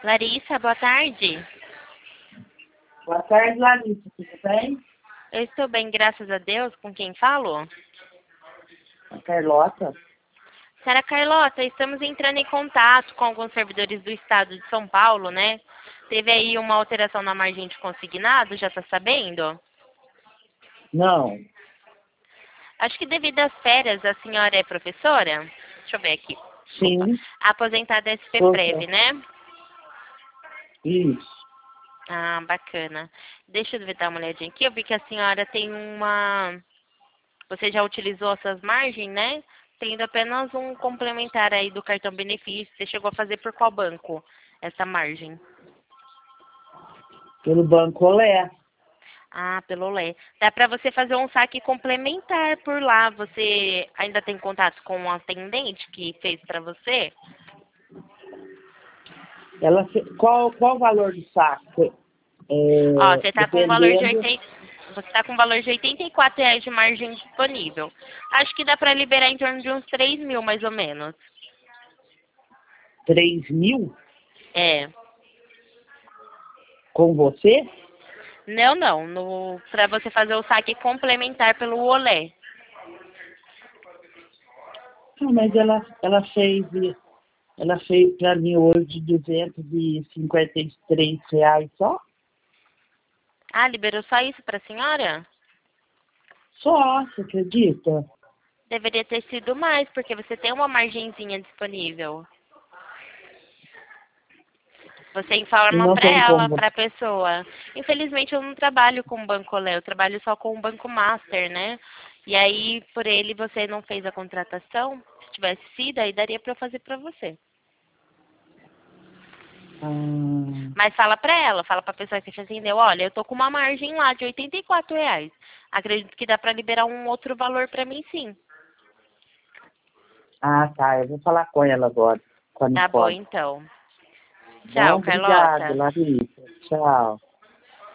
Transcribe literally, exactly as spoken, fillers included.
Larissa, boa tarde. Boa tarde, Larissa. Tudo bem? Eu estou bem, graças a Deus. Com quem falo? A Carlota. Senhora Carlota, estamos entrando em contato com alguns servidores do estado de São Paulo, né? Teve aí uma alteração na margem de consignado, já está sabendo? Não. Acho que devido às férias, a senhora é professora? Deixa eu ver aqui. Desculpa. Sim. Aposentada S P Prev, Poxa. né? Isso. Ah, bacana. Deixa eu ver, dar uma olhadinha aqui. Eu vi que a senhora tem uma... Você já utilizou essas margens, né? Tendo apenas um complementar aí do cartão benefício. Você chegou a fazer por qual banco essa margem? Pelo Banco Olé. Ah, pelo Lé. Dá para você fazer um saque complementar por lá. Você ainda tem contato com o atendente que fez para você? Ela, fe- qual, qual o valor do saco? Ó, É, você está com um valor de dependendo, oitenta, você tá com um valor de oitenta e quatro reais de margem disponível. Acho que dá para liberar em torno de uns três mil, mais ou menos. três mil É. com você? Não, não. No, para você fazer o saque complementar pelo Olé. Ah, mas ela, ela fez, ela fez para mim hoje duzentos e cinquenta e três reais só? Ah, liberou só isso para a senhora? Só, você acredita? Deveria ter sido mais, porque você tem uma margenzinha disponível. Você E informa não para tem ela, como. para a pessoa. Infelizmente, eu não trabalho com o Banco Olé, eu trabalho só com o Banco Master, né? E aí, por ele, você não fez a contratação. Se tivesse sido, aí daria para eu fazer para você. Ah, Mas fala para ela, fala para a pessoa que te atendeu, olha, eu tô com uma margem lá de oitenta e quatro reais. Acredito que dá para liberar um outro valor para mim, sim. ah, tá. Eu vou falar com ela agora, com a Tá bom, Nicole. então. Tchau, Bom, obrigado, Carlota. Larissa. Tchau.